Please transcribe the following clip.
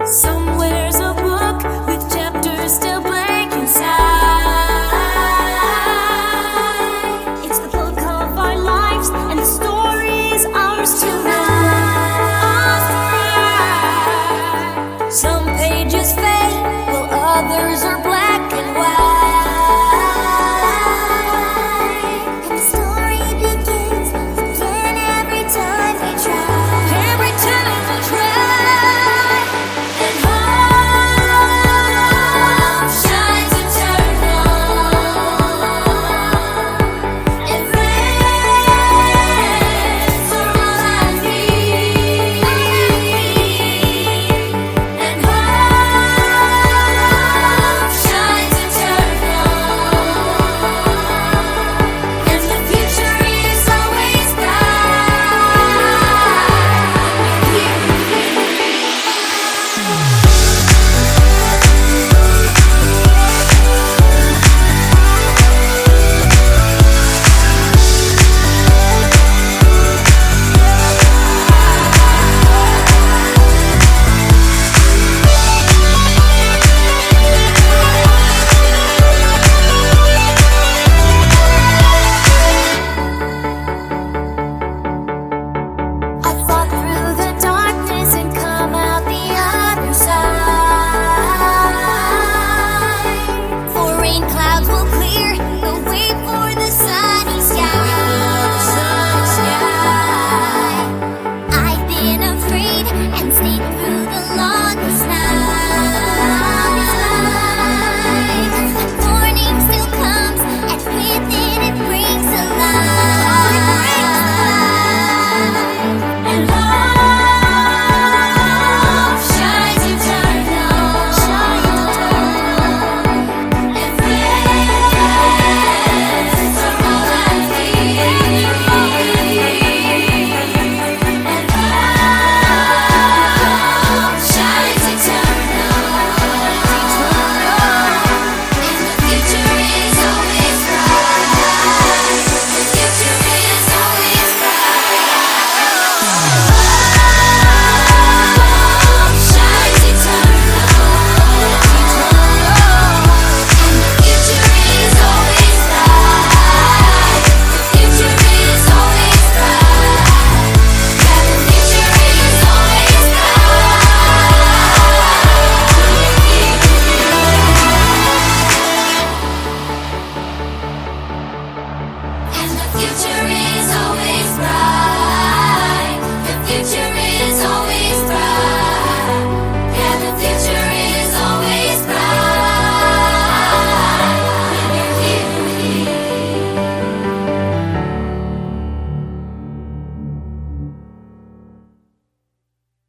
Somewhere's a book with chapters still blank inside. It's the book of our lives, and the story's ours to write. Some pages fade, while others are black and white. And the story begins again every time we try. Every time we try. And hope shines eternal. It rests for all I need. And hope shines eternal. And the future is always I fought through the darkness and come out the other side. For rain clouds will clear the way for the sunny sky. I've been afraid and stayed through the longest night. The morning still comes, and with it it brings alive. And hope shines eternal. It rests for all I need. And hope shines eternal. And the future is always bright. The future is always Hope shines eternal. And the future is always bright. The future is always bright. Yeah, the future is always bright. And the future